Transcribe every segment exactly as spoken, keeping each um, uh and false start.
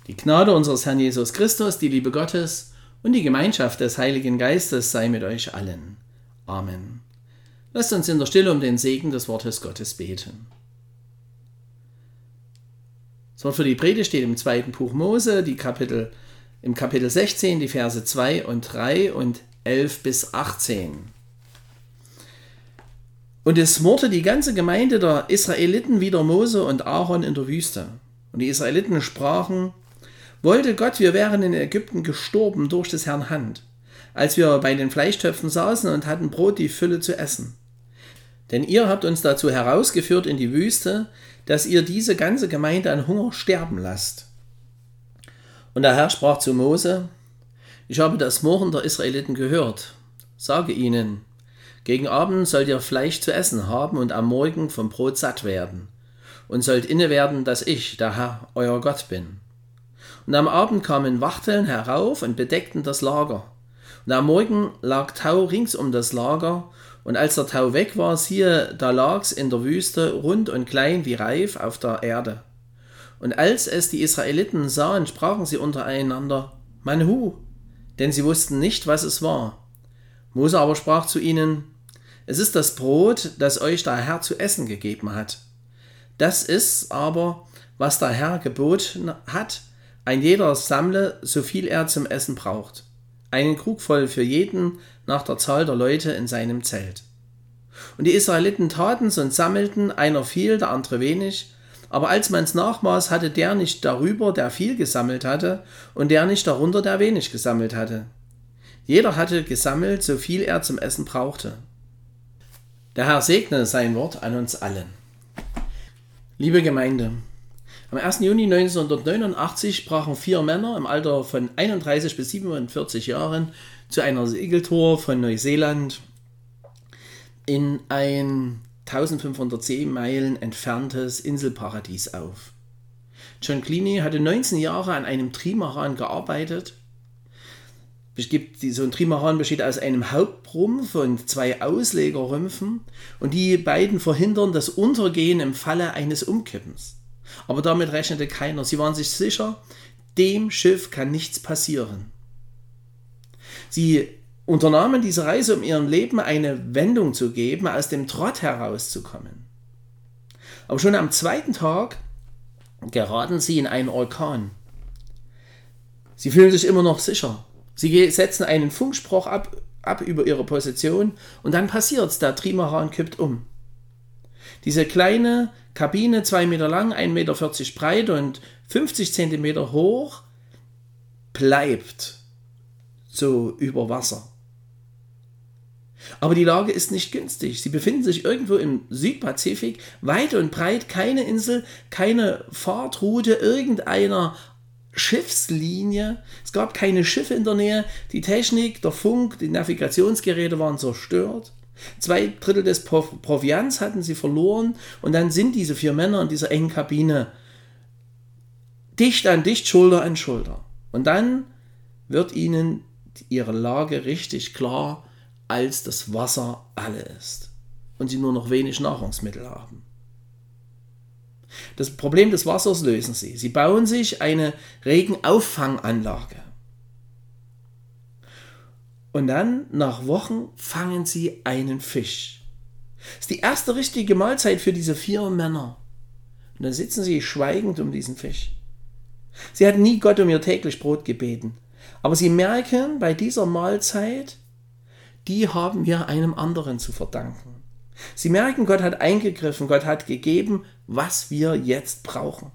Die Gnade unseres Herrn Jesus Christus, die Liebe Gottes und die Gemeinschaft des Heiligen Geistes sei mit euch allen. Amen. Lasst uns in der Stille um den Segen des Wortes Gottes beten. Das Wort für die Predigt steht im zweiten Buch Mose, die Kapitel, im Kapitel sechzehn, die Verse zwei und drei und elf bis achtzehn. Und es murrte die ganze Gemeinde der Israeliten wider Mose und Aaron in der Wüste. Und die Israeliten sprachen: Wollte Gott, wir wären in Ägypten gestorben durch des Herrn Hand, als wir bei den Fleischtöpfen saßen und hatten Brot die Fülle zu essen. Denn ihr habt uns dazu herausgeführt in die Wüste, dass ihr diese ganze Gemeinde an Hunger sterben lasst. Und der Herr sprach zu Mose: Ich habe das Murren der Israeliten gehört. Sage ihnen: Gegen Abend sollt ihr Fleisch zu essen haben und am Morgen vom Brot satt werden. Und sollt inne werden, dass ich, der Herr, euer Gott bin. Und am Abend kamen Wachteln herauf und bedeckten das Lager. Und am Morgen lag Tau rings um das Lager, und als der Tau weg war, siehe, da lag's in der Wüste rund und klein wie Reif auf der Erde. Und als es die Israeliten sahen, sprachen sie untereinander: Manhu, denn sie wussten nicht, was es war. Mose aber sprach zu ihnen: Es ist das Brot, das euch der Herr zu essen gegeben hat. Das ist aber, was der Herr geboten hat: Ein jeder sammle, so viel er zum Essen braucht. Einen Krug voll für jeden nach der Zahl der Leute in seinem Zelt. Und die Israeliten taten's und sammelten, einer viel, der andere wenig. Aber als man's nachmaß, hatte der nicht darüber, der viel gesammelt hatte, und der nicht darunter, der wenig gesammelt hatte. Jeder hatte gesammelt, so viel er zum Essen brauchte. Der Herr segne sein Wort an uns allen. Liebe Gemeinde, am ersten Juni neunzehnhundertneunundachtzig brachen vier Männer im Alter von einunddreißig bis siebenundvierzig Jahren zu einer Segeltour von Neuseeland in ein eintausendfünfhundert Seemeilen entferntes Inselparadies auf. John Cleany hatte neunzehn Jahre an einem Trimaran gearbeitet. So ein Trimaran besteht aus einem Hauptrumpf und zwei Auslegerrümpfen, und die beiden verhindern das Untergehen im Falle eines Umkippens. Aber damit rechnete keiner. Sie waren sich sicher, dem Schiff kann nichts passieren. Sie unternahmen diese Reise, um ihrem Leben eine Wendung zu geben, aus dem Trott herauszukommen. Aber schon am zweiten Tag geraten sie in einen Orkan. Sie fühlen sich immer noch sicher. Sie setzen einen Funkspruch ab, ab über ihre Position, und dann passiert's, der Trimaran kippt um. Diese kleine Kabine, zwei Meter lang, ein Meter vierzig breit und fünfzig Zentimeter hoch, bleibt so über Wasser. Aber die Lage ist nicht günstig. Sie befinden sich irgendwo im Südpazifik, weit und breit, keine Insel, keine Fahrtroute irgendeiner Schiffslinie. Es gab keine Schiffe in der Nähe. Die Technik, der Funk, die Navigationsgeräte waren zerstört. Zwei Drittel des Proviants hatten sie verloren, und dann sind diese vier Männer in dieser engen Kabine dicht an dicht, Schulter an Schulter. Und dann wird ihnen ihre Lage richtig klar, als das Wasser alle ist und sie nur noch wenig Nahrungsmittel haben. Das Problem des Wassers lösen sie. Sie bauen sich eine Regenauffanganlage. Und dann, nach Wochen, fangen sie einen Fisch. Das ist die erste richtige Mahlzeit für diese vier Männer. Und dann sitzen sie schweigend um diesen Fisch. Sie hatten nie Gott um ihr täglich Brot gebeten. Aber sie merken bei dieser Mahlzeit, die haben wir einem anderen zu verdanken. Sie merken, Gott hat eingegriffen, Gott hat gegeben, was wir jetzt brauchen.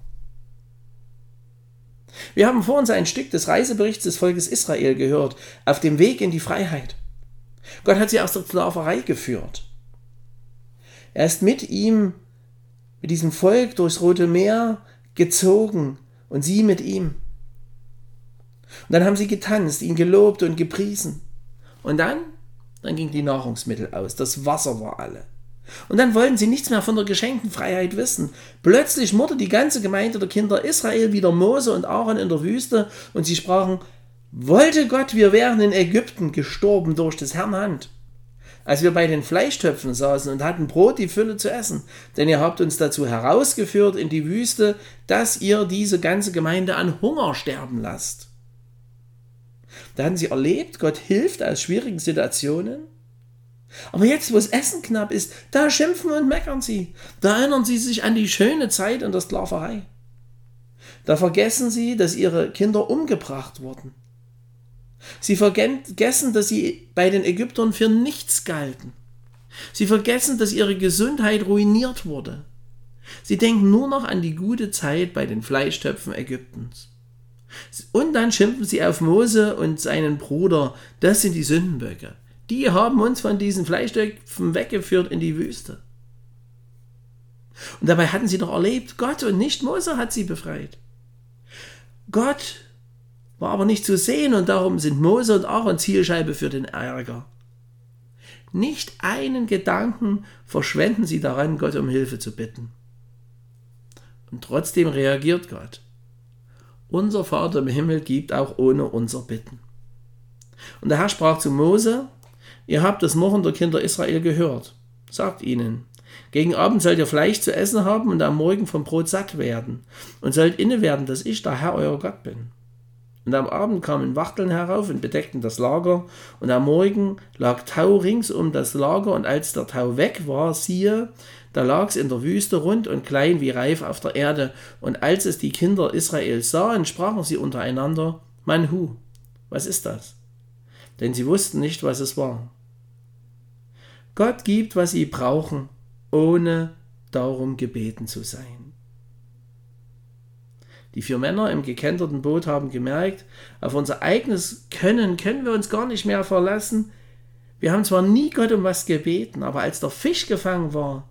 Wir haben vor uns ein Stück des Reiseberichts des Volkes Israel gehört, auf dem Weg in die Freiheit. Gott hat sie aus der Sklaverei geführt. Er ist mit ihm, mit diesem Volk durchs Rote Meer gezogen und sie mit ihm. Und dann haben sie getanzt, ihn gelobt und gepriesen. Und dann, dann ging die Nahrungsmittel aus, das Wasser war alle. Und dann wollten sie nichts mehr von der geschenkten Freiheit wissen. Plötzlich murrte die ganze Gemeinde der Kinder Israel wieder Mose und Aaron in der Wüste, und sie sprachen: Wollte Gott, wir wären in Ägypten gestorben durch des Herrn Hand. als wir bei den Fleischtöpfen saßen und hatten Brot die Fülle zu essen. Denn ihr habt uns dazu herausgeführt in die Wüste, dass ihr diese ganze Gemeinde an Hunger sterben lasst. Da hatten sie erlebt, Gott hilft aus schwierigen Situationen. Aber jetzt, wo das Essen knapp ist, da schimpfen und meckern sie. Da erinnern sie sich an die schöne Zeit in der Sklaverei. Da vergessen sie, dass ihre Kinder umgebracht wurden. Sie vergessen, dass sie bei den Ägyptern für nichts galten. Sie vergessen, dass ihre Gesundheit ruiniert wurde. Sie denken nur noch an die gute Zeit bei den Fleischtöpfen Ägyptens. Und dann schimpfen sie auf Mose und seinen Bruder. Das sind die Sündenböcke. Die haben uns von diesen Fleischtöpfen weggeführt in die Wüste. Und dabei hatten sie doch erlebt, Gott und nicht Mose hat sie befreit. Gott war aber nicht zu sehen und darum sind Mose und Aaron Zielscheibe für den Ärger. Nicht einen Gedanken verschwenden sie daran, Gott um Hilfe zu bitten. Und trotzdem reagiert Gott. Unser Vater im Himmel gibt auch ohne unser Bitten. Und der Herr sprach zu Mose: Ihr habt das Murren der Kinder Israel gehört. Sagt ihnen: Gegen Abend sollt ihr Fleisch zu essen haben und am Morgen vom Brot satt werden und sollt inne werden, dass ich der Herr euer Gott bin. Und am Abend kamen Wachteln herauf und bedeckten das Lager, und am Morgen lag Tau rings um das Lager, und als der Tau weg war, siehe, da lag's in der Wüste rund und klein wie Reif auf der Erde. Und als es die Kinder Israels sahen, sprachen sie untereinander: Manhu, was ist das? Denn sie wussten nicht, was es war. Gott gibt, was sie brauchen, ohne darum gebeten zu sein. Die vier Männer im gekenterten Boot haben gemerkt, auf unser eigenes Können können wir uns gar nicht mehr verlassen. Wir haben zwar nie Gott um was gebeten, aber als der Fisch gefangen war,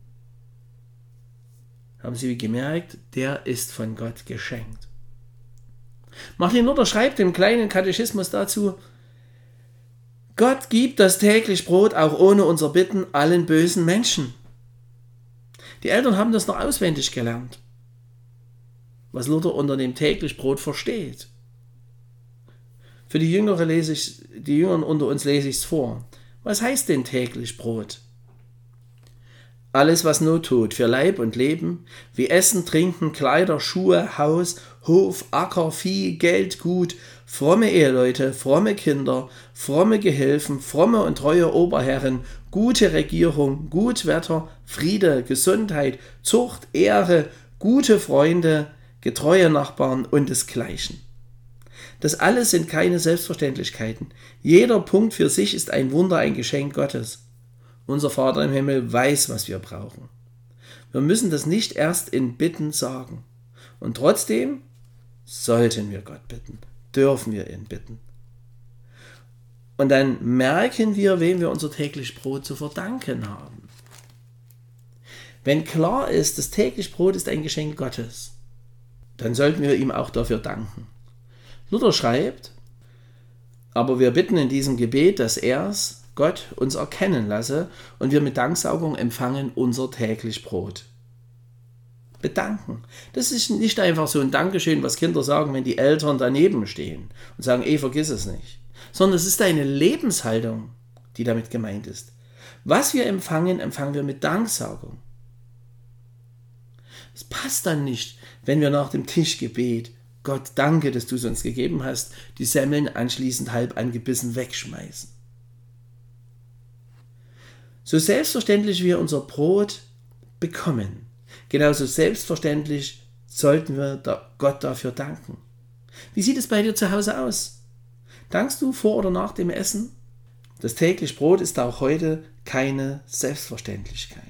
haben sie gemerkt, der ist von Gott geschenkt. Martin Luther schreibt im kleinen Katechismus dazu: Gott gibt das täglich Brot auch ohne unser Bitten allen bösen Menschen. Die Eltern haben das noch auswendig gelernt, was Luther unter dem täglich Brot versteht. Für die Jüngere lese ich, die Jüngeren unter uns lese ich es vor. Was heißt denn täglich Brot? Alles, was Not tut für Leib und Leben, wie Essen, Trinken, Kleider, Schuhe, Haus, Hof, Acker, Vieh, Geld, Gut, fromme Eheleute, fromme Kinder, fromme Gehilfen, fromme und treue Oberherren, gute Regierung, gut Wetter, Friede, Gesundheit, Zucht, Ehre, gute Freunde, getreue Nachbarn und desgleichen. Das alles sind keine Selbstverständlichkeiten. Jeder Punkt für sich ist ein Wunder, ein Geschenk Gottes. Unser Vater im Himmel weiß, was wir brauchen. Wir müssen das nicht erst in Bitten sagen. Und trotzdem sollten wir Gott bitten, dürfen wir ihn bitten. Und dann merken wir, wem wir unser täglich Brot zu verdanken haben. Wenn klar ist, das täglich Brot ist ein Geschenk Gottes, dann sollten wir ihm auch dafür danken. Luther schreibt: Aber wir bitten in diesem Gebet, dass er's, Gott, uns erkennen lasse und wir mit Danksaugung empfangen unser täglich Brot. Bedanken. Das ist nicht einfach so ein Dankeschön, was Kinder sagen, wenn die Eltern daneben stehen und sagen: eh, vergiss es nicht. Sondern es ist eine Lebenshaltung, die damit gemeint ist. Was wir empfangen, empfangen wir mit Danksaugung. Es passt dann nicht, wenn wir nach dem Tischgebet: Gott, danke, dass du es uns gegeben hast, die Semmeln anschließend halb angebissen wegschmeißen. So selbstverständlich wir unser Brot bekommen, genauso selbstverständlich sollten wir Gott dafür danken. Wie sieht es bei dir zu Hause aus? Dankst du vor oder nach dem Essen? Das tägliche Brot ist auch heute keine Selbstverständlichkeit.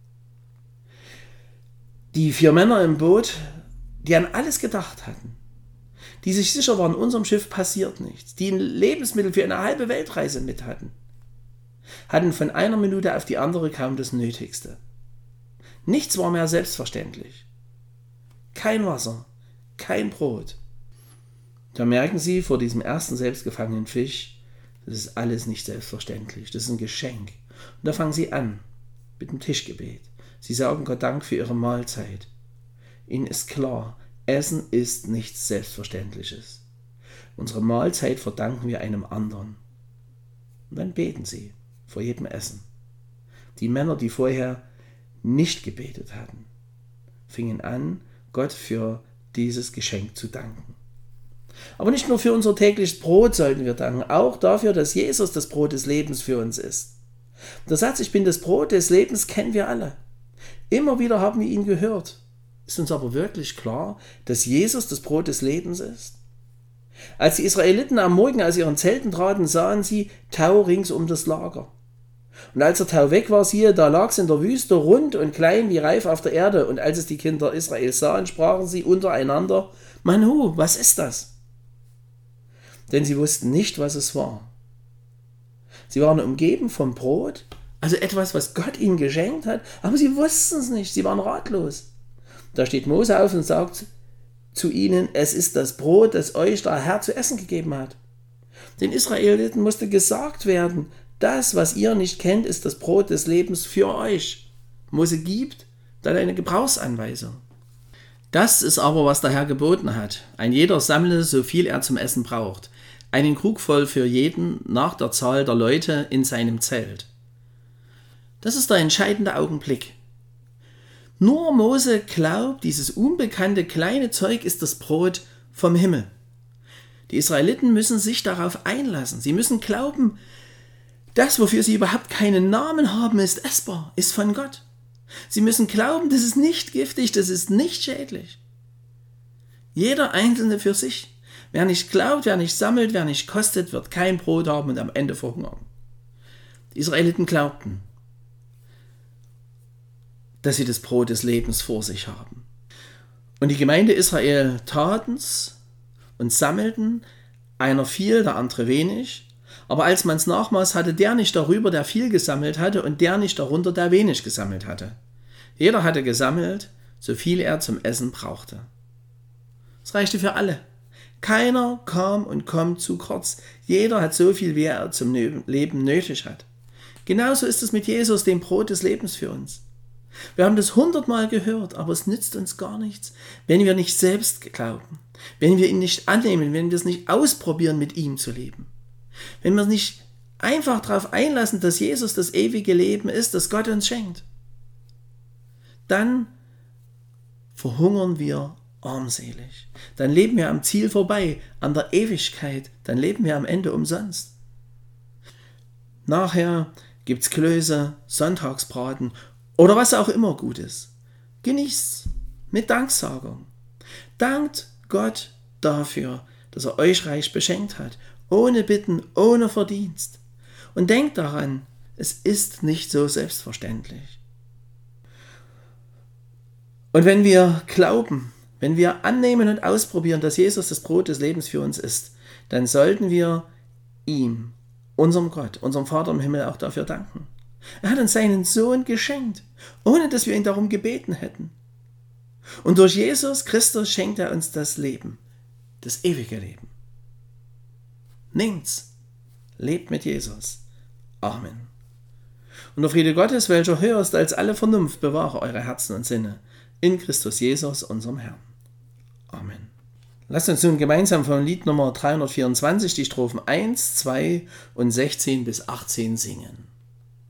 Die vier Männer im Boot, die an alles gedacht hatten, die sich sicher waren, unserem Schiff passiert nichts, die Lebensmittel für eine halbe Weltreise mit hatten, hatten von einer Minute auf die andere kaum das Nötigste. Nichts war mehr selbstverständlich. Kein Wasser, kein Brot. Da merken sie vor diesem ersten selbstgefangenen Fisch, das ist alles nicht selbstverständlich, das ist ein Geschenk. Und da fangen sie an mit dem Tischgebet. Sie sagen Gott Dank für ihre Mahlzeit. Ihnen ist klar, Essen ist nichts Selbstverständliches. Unsere Mahlzeit verdanken wir einem anderen. Und dann beten sie. vor jedem Essen. Die Männer, die vorher nicht gebetet hatten, fingen an, Gott für dieses Geschenk zu danken. Aber nicht nur für unser tägliches Brot sollten wir danken, auch dafür, dass Jesus das Brot des Lebens für uns ist. Der Satz, ich bin das Brot des Lebens, kennen wir alle. Immer wieder haben wir ihn gehört. Ist uns aber wirklich klar, dass Jesus das Brot des Lebens ist? Als die Israeliten am Morgen aus ihren Zelten traten, sahen sie Tau rings um das Lager. Und als der Tau weg war, siehe, da lag es in der Wüste, rund und klein wie Reif auf der Erde. Und als es die Kinder Israels sahen, sprachen sie untereinander, Manu, was ist das? Denn sie wussten nicht, was es war. Sie waren umgeben vom Brot, also etwas, was Gott ihnen geschenkt hat, aber sie wussten es nicht, sie waren ratlos. Da steht Mose auf und sagt zu ihnen, es ist das Brot, das euch der Herr zu essen gegeben hat. Den Israeliten musste gesagt werden, das, was ihr nicht kennt, ist das Brot des Lebens für euch. Mose gibt dann eine Gebrauchsanweisung. Das ist aber, was der Herr geboten hat. Ein jeder sammle, so viel er zum Essen braucht. Einen Krug voll für jeden nach der Zahl der Leute in seinem Zelt. Das ist der entscheidende Augenblick. Nur Mose glaubt, dieses unbekannte kleine Zeug ist das Brot vom Himmel. Die Israeliten müssen sich darauf einlassen. Sie müssen glauben, das, wofür sie überhaupt keinen Namen haben, ist essbar, ist von Gott. Sie müssen glauben, das ist nicht giftig, das ist nicht schädlich. Jeder Einzelne für sich. Wer nicht glaubt, wer nicht sammelt, wer nicht kostet, wird kein Brot haben und am Ende verhungern. Die Israeliten glaubten, dass sie das Brot des Lebens vor sich haben. Und die Gemeinde Israel taten's und sammelten, einer viel, der andere wenig. Aber als man es Nachmaß hatte, der nicht darüber, der viel gesammelt hatte, und der nicht darunter, der wenig gesammelt hatte. Jeder hatte gesammelt, so viel er zum Essen brauchte. Es reichte für alle. Keiner kam und kommt zu kurz. Jeder hat so viel, wie er zum Leben nötig hat. Genauso ist es mit Jesus, dem Brot des Lebens für uns. Wir haben das hundertmal gehört, aber es nützt uns gar nichts, wenn wir nicht selbst glauben, wenn wir ihn nicht annehmen, wenn wir es nicht ausprobieren, mit ihm zu leben. Wenn wir nicht einfach darauf einlassen, dass Jesus das ewige Leben ist, das Gott uns schenkt, dann verhungern wir armselig. Dann leben wir am Ziel vorbei, an der Ewigkeit. Dann leben wir am Ende umsonst. Nachher gibt es Klöße, Sonntagsbraten oder was auch immer gut ist. Genießt's mit Danksagung. Dankt Gott dafür, dass er euch reich beschenkt hat. Ohne Bitten, ohne Verdienst. Und denkt daran, es ist nicht so selbstverständlich. Und wenn wir glauben, wenn wir annehmen und ausprobieren, dass Jesus das Brot des Lebens für uns ist, dann sollten wir ihm, unserem Gott, unserem Vater im Himmel auch dafür danken. Er hat uns seinen Sohn geschenkt, ohne dass wir ihn darum gebeten hätten. Und durch Jesus Christus schenkt er uns das Leben, das ewige Leben. Nehmt's, lebt mit Jesus. Amen. Und der Friede Gottes, welcher höher ist als alle Vernunft, bewahre eure Herzen und Sinne in Christus Jesus, unserem Herrn. Amen. Lasst uns nun gemeinsam von Lied Nummer dreihundertvierundzwanzig die Strophen eins, zwei und sechzehn bis achtzehn singen.